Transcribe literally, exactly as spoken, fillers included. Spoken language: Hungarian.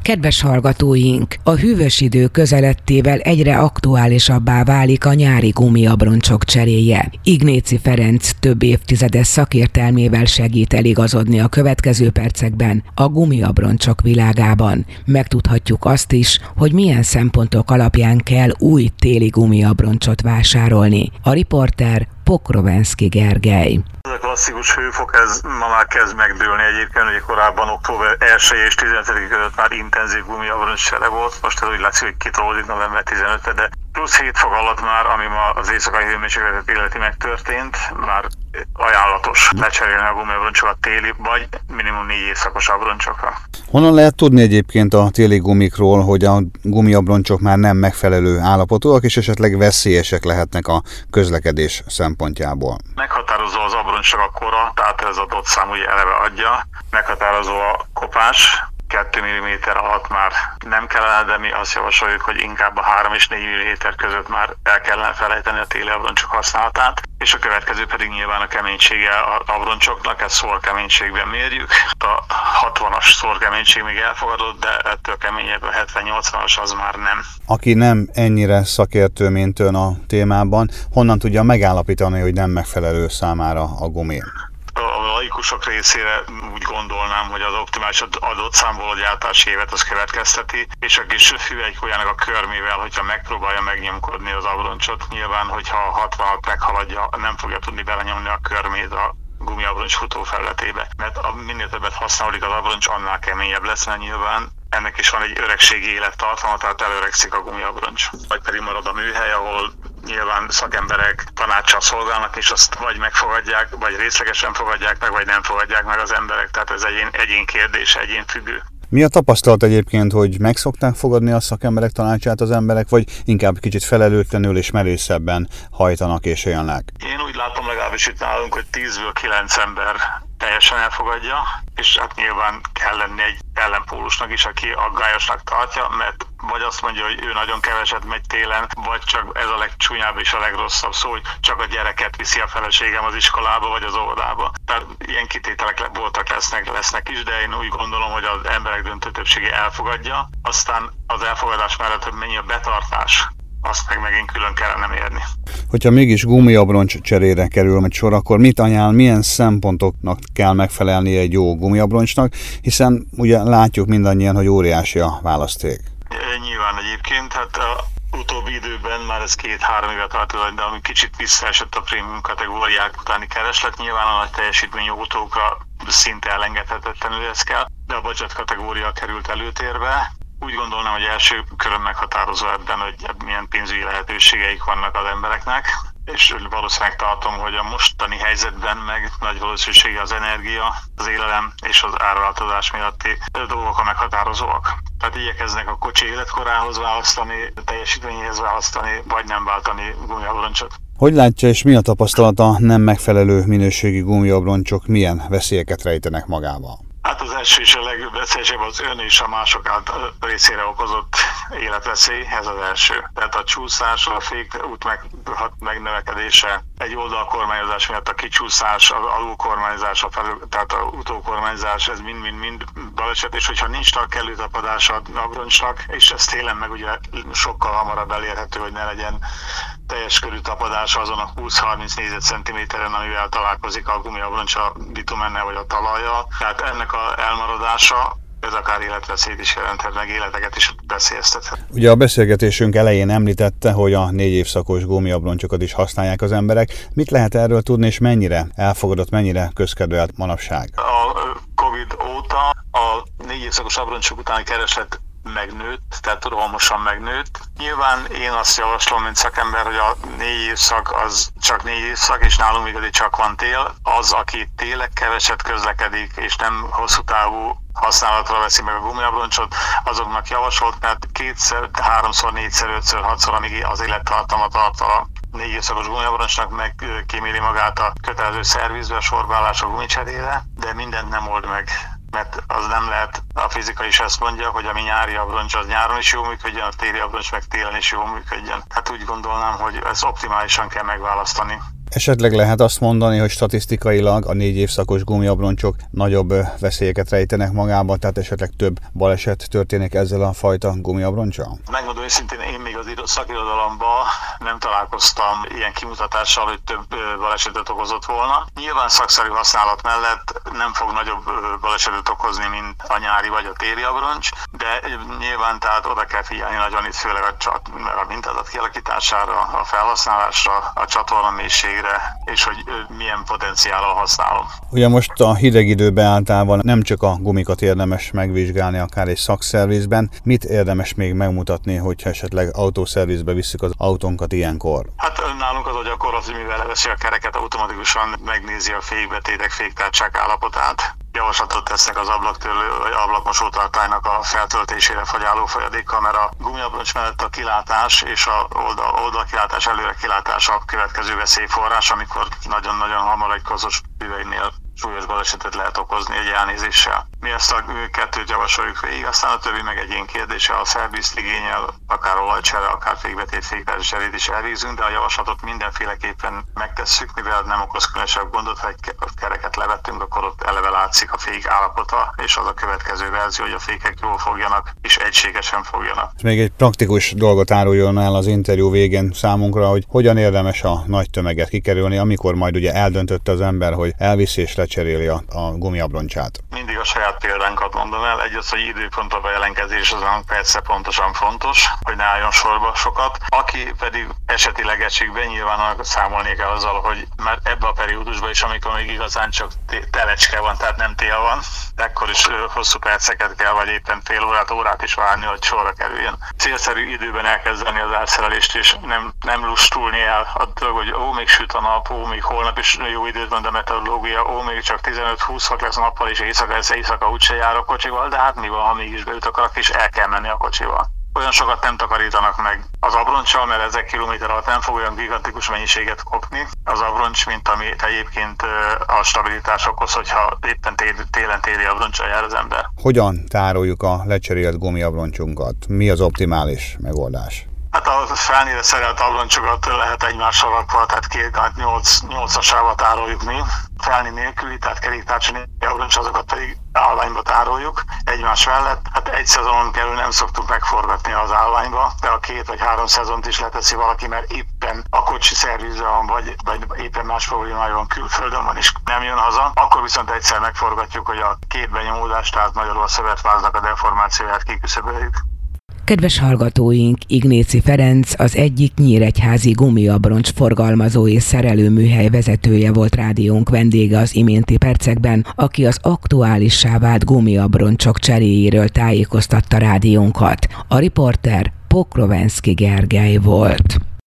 Kedves hallgatóink, a hűvös idő közelettével egyre aktuálisabbá válik a nyári gumiabroncsok cseréje. Ignécy Ferenc több évtizedes szakértelmével segít eligazodni a következő percekben a gumiabroncsok világában. Megtudhatjuk azt is, hogy milyen szempontok alapján kell új téli gumiabroncsot vásárolni. A riporter Pokrovenszky Gergely. Ez a klasszikus hőfok, ez ma már kezd megdőlni egyébként, ugye korábban október elseje és tizenötödike között már intenzív gumiabroncscsere volt, most ez úgy látszik, hogy kitolódik november tizenötödike, de plusz hét fok alatt már, ami ma az éjszakai hőmérsékletet illeti megtörtént, már ajánlatos lecserélni a gumiabroncsokat téli, vagy minimum négy évszakos abroncsokra. Honnan lehet tudni egyébként a téli gumikról, hogy a gumiabroncsok már nem megfelelő állapotúak, és esetleg veszélyesek lehetnek a közlekedés szempontjából? Meghatározó az abroncsok a kora, tehát ez a dot szám ugye eleve adja, meghatározó a kopás, kettő milliméter alatt már nem kellene, de mi azt javasoljuk, hogy inkább a három és négy milliméter között már el kellene felejteni a téli abroncsok használatát, és a következő pedig nyilván a keménysége az abroncsoknak, ezt szórkeménységben mérjük. A hatvanas szórkeménység még elfogadott, de ettől keményebb a hetven-nyolcvanas az már nem. Aki nem ennyire szakértő, mint ön a témában, honnan tudja megállapítani, hogy nem megfelelő számára a gumi? A laikusok részére úgy gondolnám, hogy az optimális adott számból a gyártási évet az következteti, és a kis hüvelykujjának a körmével, hogyha megpróbálja megnyomkodni az abroncsot, nyilván, hogyha a hatvanat meghaladja, nem fogja tudni belenyomni a körmét a gumiabroncs futófelületébe. Mert minél többet használódik az abroncs, annál keményebb lesz, mert nyilván ennek is van egy öregségi élettartama, tehát előregszik a gumiabroncs. Vagy pedig marad a műhely, ahol nyilván szakemberek tanácssal szolgálnak, és azt vagy megfogadják, vagy részlegesen fogadják meg, vagy nem fogadják meg az emberek. Tehát ez egyén, egyén kérdés, egyén függő. Mi a tapasztalat egyébként, hogy meg szokták fogadni a szakemberek tanácsát az emberek, vagy inkább kicsit felelőtlenül és merészebben hajtanak és élnek? Én úgy látom legalábbis itt nálunk, hogy tízből kilenc ember teljesen elfogadja, és hát nyilván kell lenni egy ellenpólusnak is, aki aggályosnak tartja, mert vagy azt mondja, hogy ő nagyon keveset megy télen, vagy csak ez a legcsúnyább és a legrosszabb szó, hogy csak a gyereket viszi a feleségem az iskolába vagy az óvodába. Tehát ilyen kitételek voltak, lesznek, lesznek is, de én úgy gondolom, hogy az emberek döntő többsége elfogadja. Aztán az elfogadás mellett, hogy mennyi a betartás, azt meg megint külön kellene mérni. Hogyha mégis gumiabroncs cserére kerül egy sor, akkor mit ajánl, milyen szempontoknak kell megfelelni egy jó gumiabroncsnak, hiszen ugye látjuk mindannyian, hogy óriási a választék. Nyilván egyébként, hát a utóbbi időben már ez két-három éve tartott, de ami kicsit visszaesett a prémium kategóriák utáni kereslet, nyilván a nagy teljesítményű autókra szinte elengedhetetlenül ez kell, de a budget kategória került előtérbe. Úgy gondolnám, hogy első körön meghatározó ebben, hogy milyen pénzügyi lehetőségeik vannak az embereknek, és valószínűleg tartom, hogy a mostani helyzetben meg nagy valószínűsége az energia, az élelem és az árváltozás miatti dolgok a meghatározóak. Tehát igyekeznek a kocsi életkorához választani, teljesítményéhez választani, vagy nem váltani gumiabroncsot. Hogy látja és mi a tapasztalata nem megfelelő minőségi gumiabroncsok milyen veszélyeket rejtenek magába? Hát az első és a legveszélyesebb az ön és a mások által részére okozott életveszély, ez az első. Tehát a csúszás, a fékút meg, megnövekedése, egy oldalkormányozás miatt a kicsúszás, az alulkormányzás, a felül, tehát a utókormányzás, ez mind-mind-mind baleset, és hogyha nincs a kellő tapadás a abroncsnak, és ez télen meg ugye sokkal hamarabb elérhető, hogy ne legyen teljes körű tapadás azon a húsz-harminc négyzetcentiméteren, amivel találkozik a gumiabroncs a bitumennel vagy a talajjal. Tehát ennek a elmaradása, ez akár életveszélyt is jelenthet, meg életeket is veszélyeztethet. Ugye a beszélgetésünk elején említette, hogy a négy évszakos gumiabroncsokat is használják az emberek. Mit lehet erről tudni, és mennyire elfogadott, mennyire közkedvelt manapság? A Covid óta a négy évszakos abroncsok utáni kereslet megnőtt, tehát rohamosan megnőtt. Nyilván én azt javaslom, mint szakember, hogy a négy évszak az csak négy évszak, és nálunk még csak van tél. Az, aki tényleg keveset közlekedik, és nem hosszú távú használatra veszi meg a gumiabroncsot, azoknak javasolt, mert kétszer, háromszor, négyszer, ötször, hatszor, amíg az élettartama tart a négy évszakos gumiabroncsnak, megkíméli magát a kötelező szervizbe, a sorbeállás a gumicserére, de mindent nem old meg. Mert az nem lehet, a fizika is ezt mondja, hogy a mi nyári abroncs az nyáron is jól működjön, a téli abroncs meg télen is jól működjön. Hát úgy gondolnám, hogy ezt optimálisan kell megválasztani. Esetleg lehet azt mondani, hogy statisztikailag a négy évszakos gumiabroncsok nagyobb veszélyeket rejtenek magába, tehát esetleg több baleset történik ezzel a fajta gumiabroncsal? Megmondom őszintén, én még az szakirodalomban nem találkoztam ilyen kimutatással, hogy több balesetet okozott volna. Nyilván szakszerű használat mellett nem fog nagyobb balesetet okozni, mint a nyári vagy a téli abroncs, de nyilván tehát oda kell figyelni nagyon itt, főleg a, csat, a mintázat kialakítására, a felhasználásra, a csatorna mélységre, és hogy milyen potenciállal használom. Ugye most a hideg időben általában nem csak a gumikat érdemes megvizsgálni, akár egy szakszervizben. Mit érdemes még megmutatni, hogyha esetleg autószervizbe visszük az autónkat ilyenkor? Hát nálunk az a gyakorlat, hogy mivel leveszi a kereket, automatikusan megnézi a fékbetétek, féktárcsák állapotát. Javaslatot tesznek az ablaktörlő vagy ablakmosó tartálynak a feltöltésére fagyáló folyadékkal, mert a gumiabroncs mellett a kilátás és a oldal, oldalkilátás, előre kilátás a következő veszélyforrás, amikor nagyon-nagyon hamar egy kozos üvegnél súlyos balesetet lehet okozni egy elnézéssel. Mi ezt a kettőt javasoljuk végig, aztán a többi meg egyén kérdése, a szervizt igényel, akár olajcsere, akár fékbetét, féktárcserét is elvégzünk, de a javaslatot mindenféleképpen megtesszük, mivel nem okoz különösebb gondot, ha egy kereket levettünk, akkor ott eleve látszik a fék állapota, és az a következő verzió, hogy a fékek jól fogjanak, és egységesen fogjanak. És még egy praktikus dolgot áruljon el az interjú végén számunkra, hogy hogyan érdemes a nagy tömeget kikerülni, amikor majd ugye eldöntötte az ember, hogy elviszi és lecseréli a, a gumiabroncsát. Mindig a saját példánkat mondom el. Egy az, hogy időpont a bejelentkezés azon persze pontosan fontos, hogy ne álljon sorba sokat. Aki pedig esetileg esik be, nyilván számolni kell azzal, hogy már ebbe a periódusban is, amikor még igazán csak telecske van, tehát nem tél van, ekkor is hosszú perceket kell, vagy éppen fél órát, órát is várni, hogy sorra kerüljön. Célszerű időben elkezdeni az átszerelést, és nem, nem lustulni el a dolog, hogy ó, még süt a nap, ó, még holnap is jó időt van, de meteorológia, ó, még csak tizenöt-húsz fok lesz nappal, és éjszaka lesz, éjszaka úgyse járok kocsival, de hát mi van, ha mégis beüt akarok, és el kell menni a kocsival. Olyan sokat nem takarítanak meg az abroncsal, mert ezek kilométer alatt nem fog olyan gigantikus mennyiséget kopni az abroncs, mint amit egyébként a stabilitás okoz, hogyha éppen télen téli abroncsal jár az ember. Hogyan tároljuk a lecserélt gumiabroncsunkat? Mi az optimális megoldás? Hát a felnére szerelt abroncsokat lehet egymással rakva, tehát két, nyolc, nyolcasával tároljuk mi. Felni nélküli, tehát keréktárcsa nélküli abroncs, azokat pedig állványba tároljuk egymás mellett. Hát egy szezonon kerül nem szoktuk megforgatni az állványba, de a két vagy három szezont is leteszi valaki, mert éppen a kocsi szervizre van, vagy, vagy éppen más problémája van, külföldön van és nem jön haza. Akkor viszont egyszer megforgatjuk, hogy a két benyomódást, tehát magyarul a szövetváznak a deformációját kiküszöböljük. Kedves hallgatóink, Ignécy Ferenc az egyik nyíregyházi gumiabroncs forgalmazó és szerelőműhely vezetője volt rádiónk vendége az iménti percekben, aki az aktuálissá vált gumiabroncsok cseréjéről tájékoztatta rádiónkat. A riporter Pokrovenszky Gergely volt.